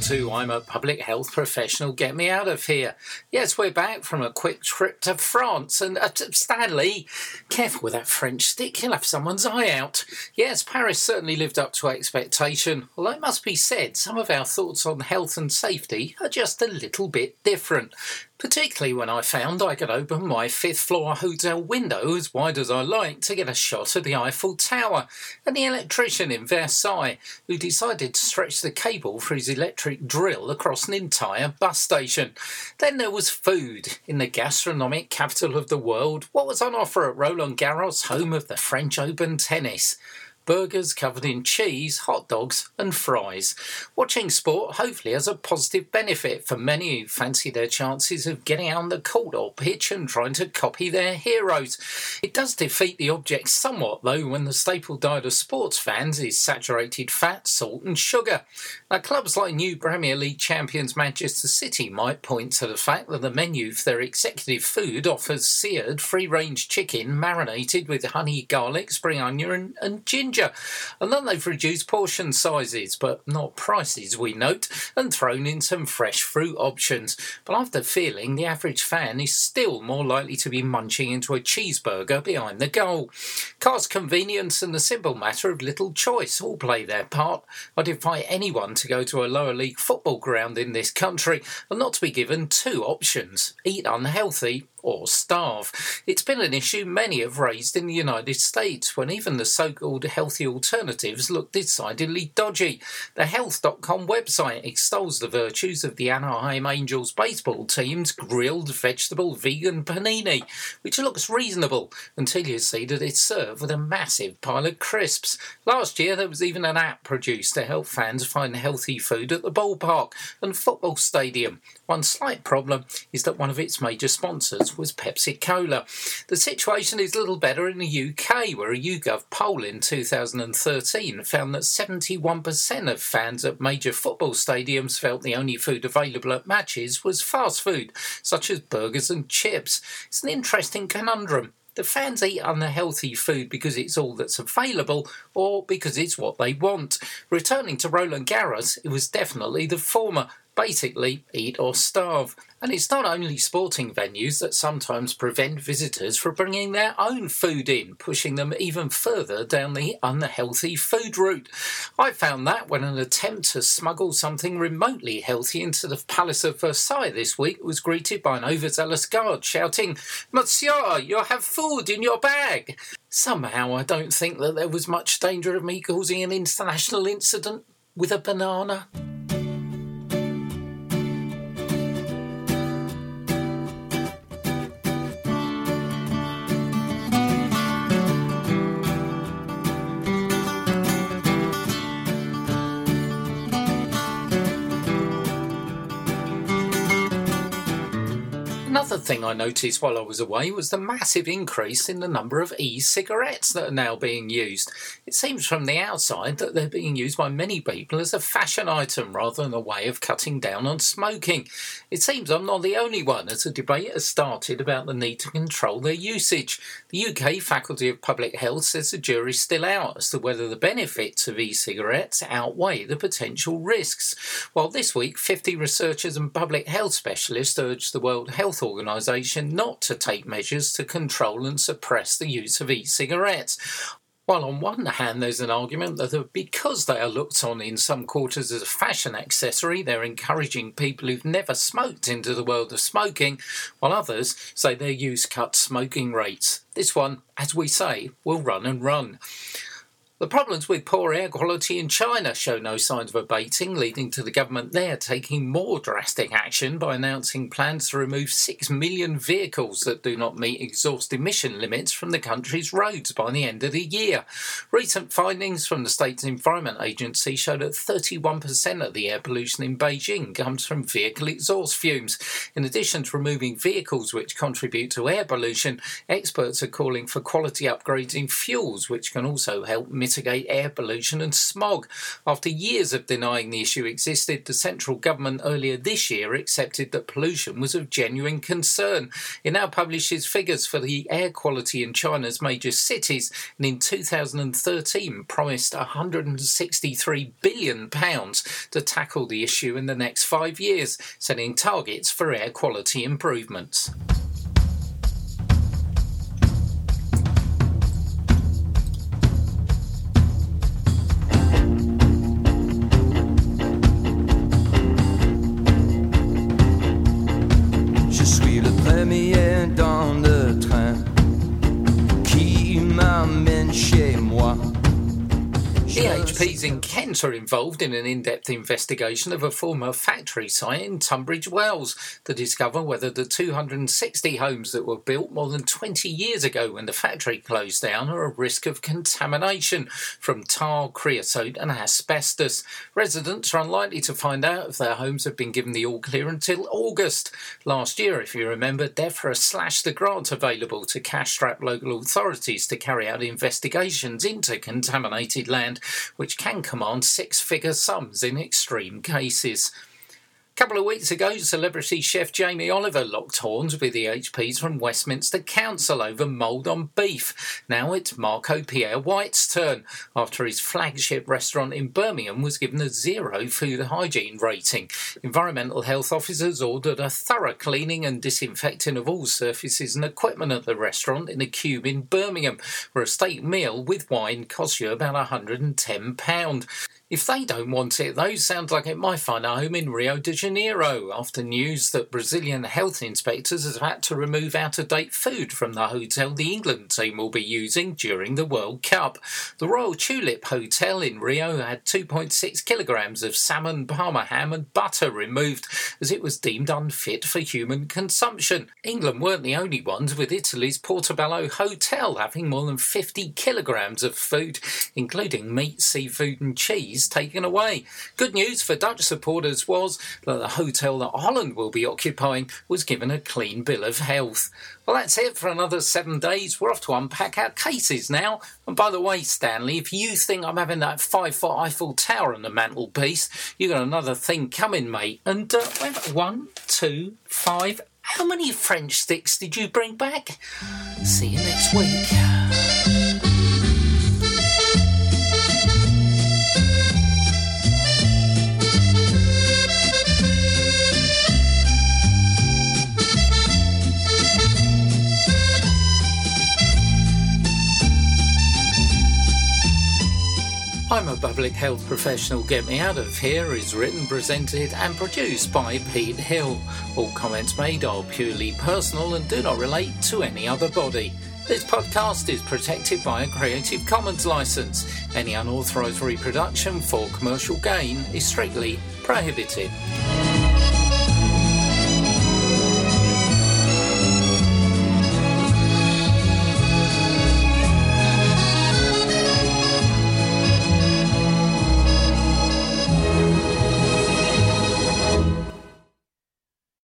to I'm a Public Health Professional, Get Me Out of Here. Yes, we're back from a quick trip to France. And Stanley, careful with that French stick, you'll have someone's eye out. Yes, Paris certainly lived up to expectation. Although it must be said, some of our thoughts on health and safety are just a little bit different. Particularly when I found I could open my fifth floor hotel window as wide as I liked to get a shot of the Eiffel Tower, and the electrician in Versailles who decided to stretch the cable for his electric drill across an entire bus station. Then there was food. In the gastronomic capital of the world, what was on offer at Roland Garros, home of the French Open tennis? Burgers covered in cheese, hot dogs and fries. Watching sport hopefully has a positive benefit for many who fancy their chances of getting out on the court or pitch and trying to copy their heroes. It does defeat the object somewhat though when the staple diet of sports fans is saturated fat, salt and sugar. Now, clubs like new Premier League champions Manchester City might point to the fact that the menu for their executive food offers seared free-range chicken marinated with honey, garlic, spring onion and ginger. And then they've reduced portion sizes, but not prices, we note, and thrown in some fresh fruit options. But I have the feeling the average fan is still more likely to be munching into a cheeseburger behind the goal. Cost, convenience and the simple matter of little choice all play their part. I defy anyone to go to a lower league football ground in this country and not to be given two options: eat unhealthy or starve. It's been an issue many have raised in the United States when even the so-called healthy alternatives look decidedly dodgy. The Health.com website extols the virtues of the Anaheim Angels baseball team's grilled vegetable vegan panini, which looks reasonable until you see that it's served with a massive pile of crisps. Last year there was even an app produced to help fans find healthy food at the ballpark and football stadium. One slight problem is that one of its major sponsors was Pepsi Cola. The situation is little better in the UK, where a YouGov poll in 2013 found that 71% of fans at major football stadiums felt the only food available at matches was fast food, such as burgers and chips. It's an interesting conundrum. Do fans eat unhealthy food because it's all that's available or because it's what they want? Returning to Roland Garros, it was definitely the former. Basically, eat or starve. And it's not only sporting venues that sometimes prevent visitors from bringing their own food in, pushing them even further down the unhealthy food route. I found that when an attempt to smuggle something remotely healthy into the Palace of Versailles this week was greeted by an overzealous guard shouting, "Monsieur, you have food in your bag." Somehow I don't think that there was much danger of me causing an international incident with a banana. Another thing I noticed while I was away was the massive increase in the number of e-cigarettes that are now being used. It seems from the outside that they're being used by many people as a fashion item rather than a way of cutting down on smoking. It seems I'm not the only one, as a debate has started about the need to control their usage. The UK Faculty of Public Health says the jury's still out as to whether the benefits of e-cigarettes outweigh the potential risks. While this week 50 researchers and public health specialists urged the World Health Organisation not to take measures to control and suppress the use of e-cigarettes. While on one hand there's an argument that because they are looked on in some quarters as a fashion accessory, they're encouraging people who've never smoked into the world of smoking, while others say their use cuts smoking rates. This one, as we say, will run and run. The problems with poor air quality in China show no signs of abating, leading to the government there taking more drastic action by announcing plans to remove 6 million vehicles that do not meet exhaust emission limits from the country's roads by the end of the year. Recent findings from the state's Environment Agency show that 31% of the air pollution in Beijing comes from vehicle exhaust fumes. In addition to removing vehicles which contribute to air pollution, experts are calling for quality upgrades in fuels which can also help mitigate mitigate air pollution and smog. After years of denying the issue existed, the central government earlier this year accepted that pollution was of genuine concern. It now publishes figures for the air quality in China's major cities, and in 2013 promised £163 billion to tackle the issue in the next 5 years, setting targets for air quality improvements. Je suis le premier dans le train qui m'amène chez moi. EHPs in Kent are involved in an in-depth investigation of a former factory site in Tunbridge Wells to discover whether the 260 homes that were built more than 20 years ago when the factory closed down are at risk of contamination from tar, creosote and asbestos. Residents are unlikely to find out if their homes have been given the all-clear until August. Last year, if you remember, DEFRA slashed the grant available to cash-strapped local authorities to carry out investigations into contaminated land, which can command six-figure sums in extreme cases. A couple of weeks ago, celebrity chef Jamie Oliver locked horns with EHPs from Westminster Council over mould on beef. Now it's Marco Pierre White's turn, after his flagship restaurant in Birmingham was given a 0 food hygiene rating. Environmental health officers ordered a thorough cleaning and disinfecting of all surfaces and equipment at the restaurant in a cube in Birmingham, where a steak meal with wine costs you about £110. If they don't want it, though, sounds like it might find a home in Rio de Janeiro after news that Brazilian health inspectors have had to remove out-of-date food from the hotel the England team will be using during the World Cup. The Royal Tulip Hotel in Rio had 2.6 kilograms of salmon, parma ham and butter removed as it was deemed unfit for human consumption. England weren't the only ones, with Italy's Portobello Hotel having more than 50 kilograms of food, including meat, seafood and cheese, taken away. Good news for Dutch supporters was that the hotel that Holland will be occupying was given a clean bill of health. Well, that's it for another 7 days. We're off to unpack our cases now. And by the way, Stanley, if you think I'm having that 5-foot Eiffel Tower on the mantelpiece, you got another thing coming, mate. And 1, 2, 5. How many French sticks did you bring back? See you next week. I'm a Public Health Professional. Get Me Out of Here is written, presented and produced by Pete Hill. All comments made are purely personal and do not relate to any other body. This podcast is protected by a Creative Commons licence. Any unauthorised reproduction for commercial gain is strictly prohibited.